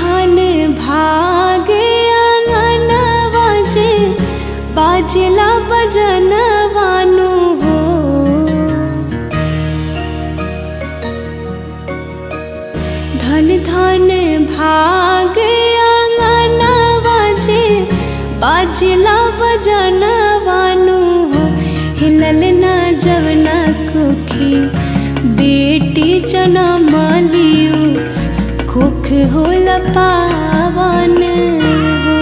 धन भागे आंगनवा जे बाजला बजनवानु हो। धन धन भागे आंगनवा जे बाजला बजनवानु हो। हिलल ना जवना कोखी बेटी जनम लियू कुख होला पावन हो।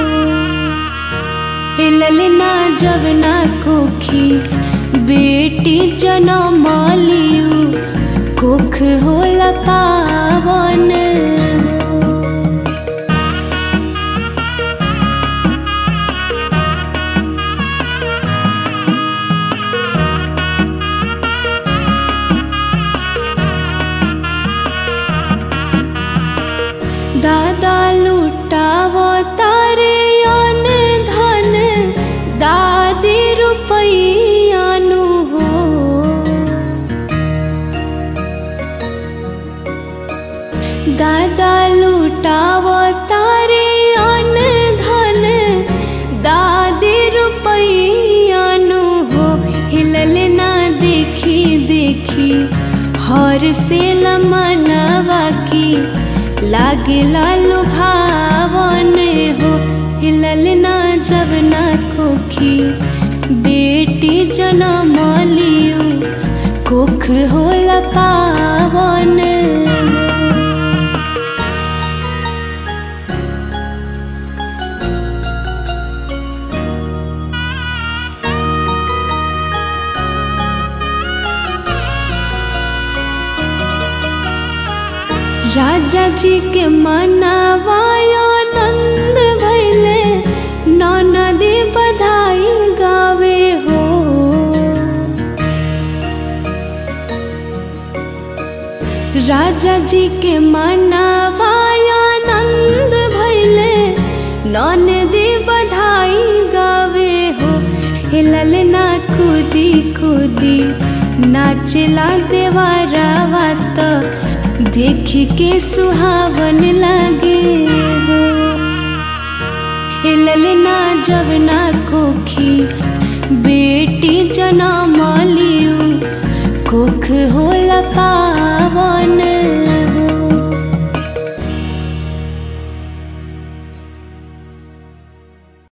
हिलल ना जवना कोखी बेटी जनम लियू कुख होला पावन हो। दादा लुटावो तारे अन धन दादी रुपैयानु हो। दादा लुटावो तारे अन धन दादी रुपैयानु हो। हिलल ना देखी देखी हर से लमनवा की लागला लुभावन हो। हिलल ना जवना कोखी बेटी जनम लियू कुख होला पावन हो। राजा जी के मनावायो नंद भैले ननदी बधाई गावे हो। राजा जी के मनावायो नंद भैले ननदी बधाई गावे हो। हिलल ना कूदी कूदी नाचला देवरवा तो देख के सुहावन लगे हो। हिलल ना जवना कोखी बेटी जनम लियू कुख होला पावन